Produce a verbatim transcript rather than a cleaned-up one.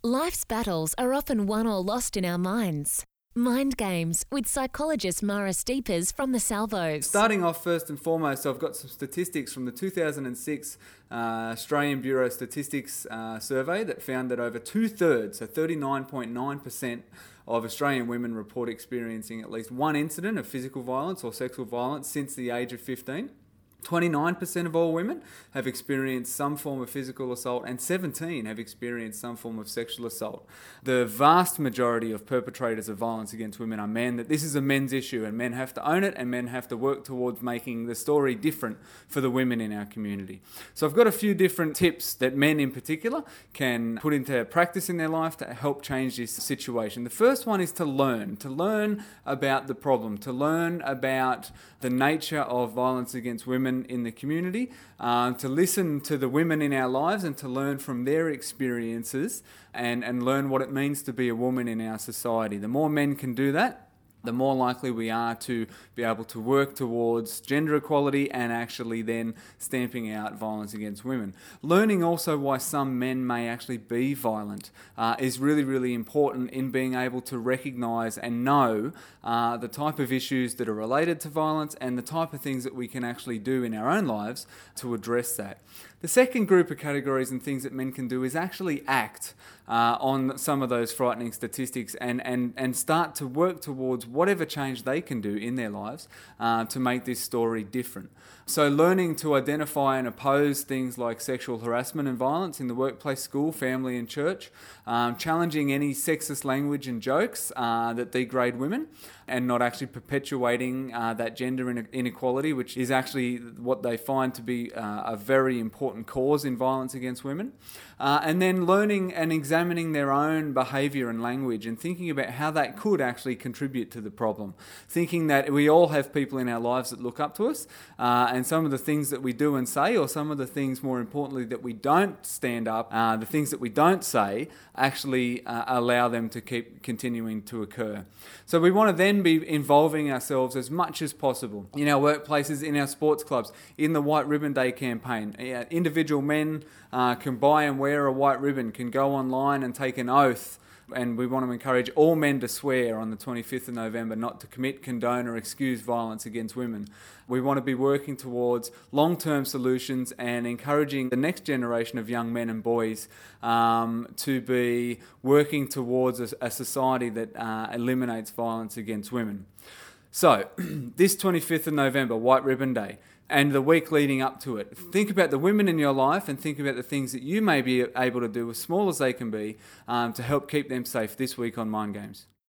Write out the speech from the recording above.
Life's battles are often won or lost in our minds. Mind Games with psychologist Mara Steepers from the Salvos. Starting off first and foremost, I've got some statistics from the two thousand six uh, Australian Bureau of Statistics uh, survey that found that over two-thirds, so thirty-nine point nine percent of Australian women report experiencing at least one incident of physical violence or sexual violence since the age of fifteen. twenty-nine percent of all women have experienced some form of physical assault and seventeen have experienced some form of sexual assault. The vast majority of perpetrators of violence against women are men. That this is a men's issue and men have to own it and men have to work towards making the story different for the women in our community. So I've got a few different tips that men in particular can put into practice in their life to help change this situation. The first one is to learn, to learn about the problem, to learn about the nature of violence against women in the community, uh, to listen to the women in our lives and to learn from their experiences and, and learn what it means to be a woman in our society. The more men can do that, the more likely we are to be able to work towards gender equality and actually then stamping out violence against women. Learning also why some men may actually be violent uh, is really, really important in being able to recognise and know uh, the type of issues that are related to violence and the type of things that we can actually do in our own lives to address that. The second group of categories and things that men can do is actually act uh, on some of those frightening statistics and, and, and start to work towards whatever change they can do in their lives uh, to make this story different. So learning to identify and oppose things like sexual harassment and violence in the workplace, school, family and church, um, challenging any sexist language and jokes uh, that degrade women and not actually perpetuating uh, that gender inequality, which is actually what they find to be uh, a very important cause in violence against women. Uh, and then learning and examining their own behaviour and language and thinking about how that could actually contribute to the problem. Thinking that we all have people in our lives that look up to us uh, and some of the things that we do and say, or some of the things more importantly that we don't stand up, uh, the things that we don't say actually uh, allow them to keep continuing to occur. So we want to then be involving ourselves as much as possible in our workplaces, in our sports clubs, in the White Ribbon Day campaign. Uh, individual men uh, can buy and wear a white ribbon, can go online and take an oath. And we want to encourage all men to swear on the twenty-fifth of November not to commit, condone or excuse violence against women. We want to be working towards long-term solutions and encouraging the next generation of young men and boys um, to be working towards a, a society that uh, eliminates violence against women. So, this twenty-fifth of November, White Ribbon Day, and the week leading up to it, think about the women in your life and think about the things that you may be able to do, as small as they can be, um, to help keep them safe this week on Mind Games.